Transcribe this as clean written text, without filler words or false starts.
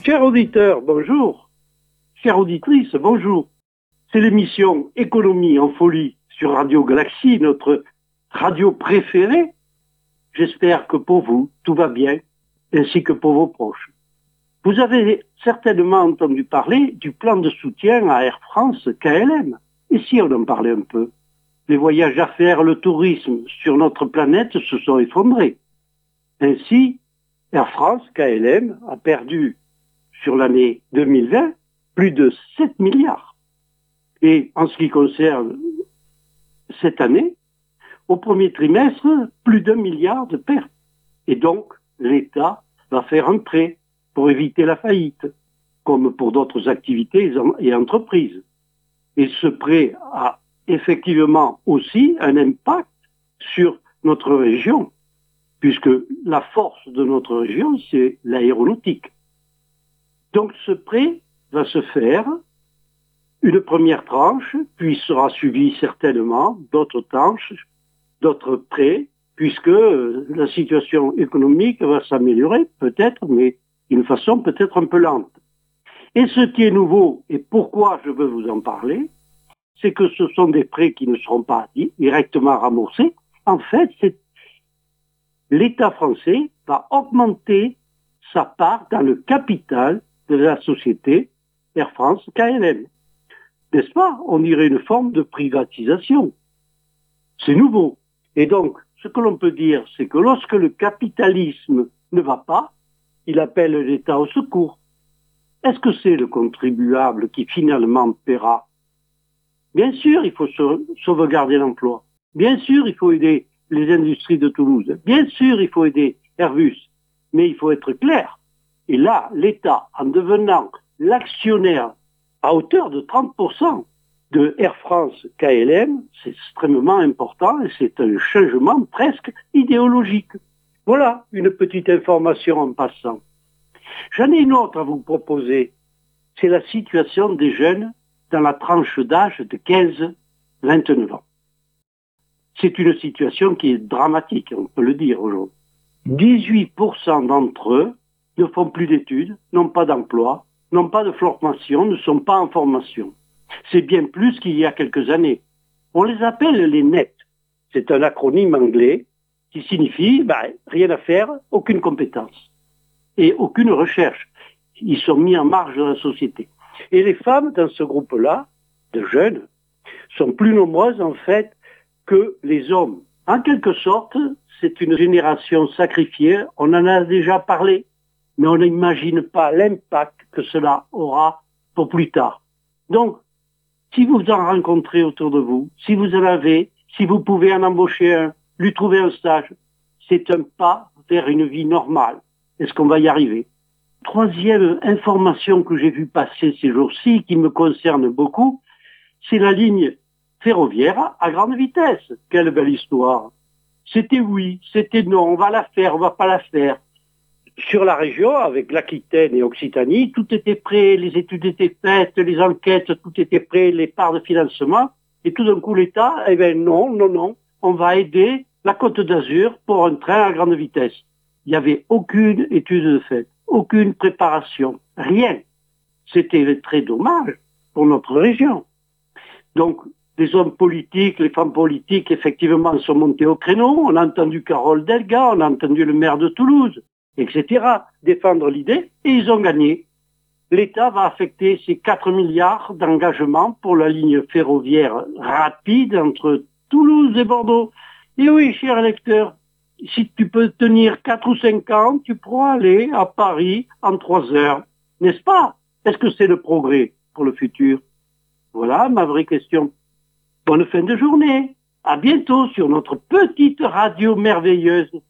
Chers auditeurs, bonjour. Chères auditrices, bonjour. C'est l'émission Économie en folie sur Radio Galaxie, notre radio préférée. J'espère que pour vous, tout va bien, ainsi que pour vos proches. Vous avez certainement entendu parler du plan de soutien à Air France KLM. Et si on en parlait un peu? Les voyages d'affaires, le tourisme sur notre planète se sont effondrés. Ainsi, Air France KLM a perdu sur l'année 2020 plus de 7 milliards. Et en ce qui concerne cette année, au premier trimestre, plus d'1 milliard de pertes. Et donc, l'État va faire un prêt pour éviter la faillite, comme pour d'autres activités et entreprises. Et ce prêt a effectivement aussi un impact sur notre région, puisque la force de notre région, c'est l'aéronautique. Donc ce prêt va se faire, une première tranche, puis sera suivi certainement d'autres tranches, d'autres prêts, puisque la situation économique va s'améliorer, peut-être, mais d'une façon peut-être un peu lente. Et ce qui est nouveau, et pourquoi je veux vous en parler, c'est que ce sont des prêts qui ne seront pas directement remboursés. En fait, l'État français va augmenter sa part dans le capital de la société Air France KLM. N'est-ce pas? On dirait une forme de privatisation. C'est nouveau. Et donc, ce que l'on peut dire, c'est que lorsque le capitalisme ne va pas, il appelle l'État au secours. Est-ce que c'est le contribuable qui finalement paiera? Bien sûr, il faut sauvegarder l'emploi. Bien sûr, il faut aider les industries de Toulouse. Bien sûr, il faut aider Airbus. Mais il faut être clair. Et là, l'État, en devenant l'actionnaire à hauteur de 30% de Air France KLM, c'est extrêmement important et c'est un changement presque idéologique. Voilà une petite information en passant. J'en ai une autre à vous proposer. C'est la situation des jeunes dans la tranche d'âge de 15-29 ans. C'est une situation qui est dramatique, on peut le dire aujourd'hui. 18% d'entre eux ne font plus d'études, n'ont pas d'emploi, n'ont pas de formation, ne sont pas en formation. C'est bien plus qu'il y a quelques années. On les appelle les NET. C'est un acronyme anglais qui signifie rien à faire, aucune compétence et aucune recherche. Ils sont mis en marge de la société. Et les femmes dans ce groupe-là, de jeunes, sont plus nombreuses en fait que les hommes. En quelque sorte, c'est une génération sacrifiée. On en a déjà parlé, mais on n'imagine pas l'impact que cela aura pour plus tard. Donc, si vous en rencontrez autour de vous, si vous en avez, si vous pouvez en embaucher un, lui trouver un stage, c'est un pas vers une vie normale. Est-ce qu'on va y arriver? Troisième information que j'ai vue passer ces jours-ci, qui me concerne beaucoup, c'est la ligne ferroviaire à grande vitesse. Quelle belle histoire! C'était oui, c'était non, on va la faire, on va pas la faire. Sur la région, avec l'Aquitaine et Occitanie, tout était prêt, les études étaient faites, les enquêtes, tout était prêt, les parts de financement. Et tout d'un coup, l'État, non, on va aider la Côte d'Azur pour un train à grande vitesse. Il n'y avait aucune étude de fait, aucune préparation, rien. C'était très dommage pour notre région. Donc, les hommes politiques, les femmes politiques, effectivement, sont montés au créneau. On a entendu Carole Delga, on a entendu le maire de Toulouse, etc., défendre l'idée, et ils ont gagné. L'État va affecter ces 4 milliards d'engagement pour la ligne ferroviaire rapide entre Toulouse et Bordeaux. Et oui, cher lecteur, si tu peux tenir 4 ou 5 ans, tu pourras aller à Paris en 3 heures. N'est-ce pas? Est-ce que c'est le progrès pour le futur? Voilà ma vraie question. Bonne fin de journée. À bientôt sur notre petite radio merveilleuse